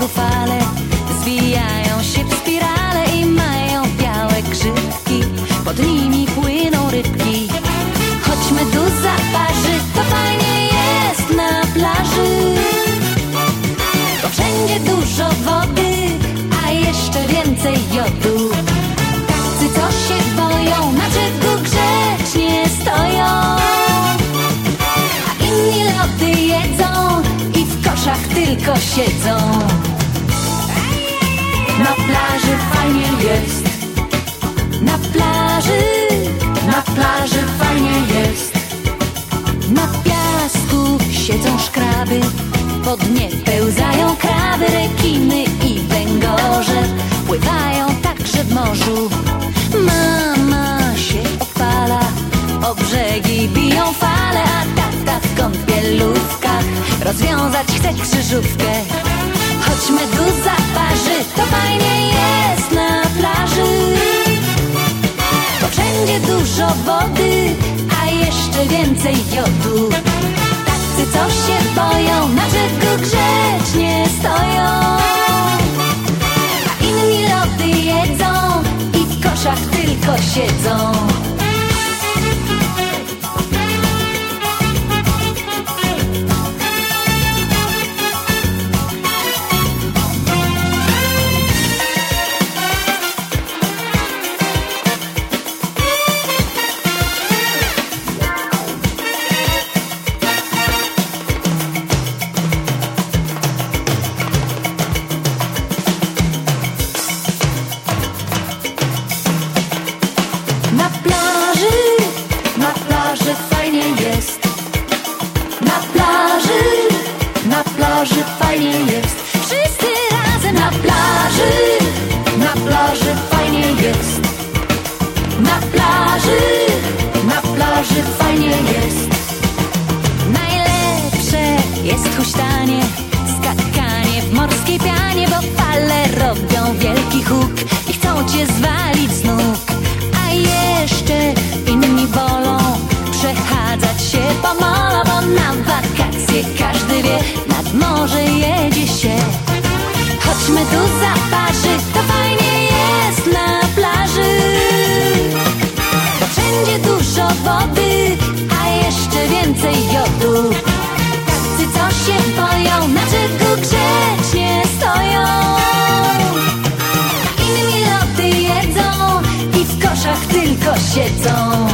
brzegu fale zwijają się w spirale i mają białe grzybki, pod nimi płyną rybki. Choć meduza parzy, to fajnie jest na plaży, bo wszędzie dużo wody, a jeszcze więcej jodu. Tacy, co się boją, na brzegu grzecznie stoją, a inni lody jedzą i w koszach tylko siedzą. Na plaży fajnie jest, na plaży fajnie jest. Na piasku siedzą szkraby, po dnie pełzają kraby, rekiny i węgorze pływają także w morzu. Mama się opala, o brzegi biją fale, a tata w kąpielówkach rozwiązać chce krzyżówkę. Choć meduza parzy, to fajnie jest na plaży, bo wszędzie dużo wody, a jeszcze więcej jodu. Tacy, co się boją, na brzegu grzecznie stoją, a inni lody jedzą i w koszach tylko siedzą. Na plaży fajnie jest. Wszyscy razem na plaży fajnie jest. Na plaży fajnie jest. Najlepsze jest huśtanie, skakanie w morskiej pianie, bo fale robią wielki huk i chcą cię zwalić z nóg. A jeszcze inni wolą przechadzać się po molo, bo na wakacje każdy wie, nad morze jedzie się. Choć meduza parzy, to fajnie jest na plaży, bo wszędzie dużo wody, a jeszcze więcej jodu. Tacy, co się boją, na brzegu grzecznie stoją, a inni lody jedzą i w koszach tylko siedzą.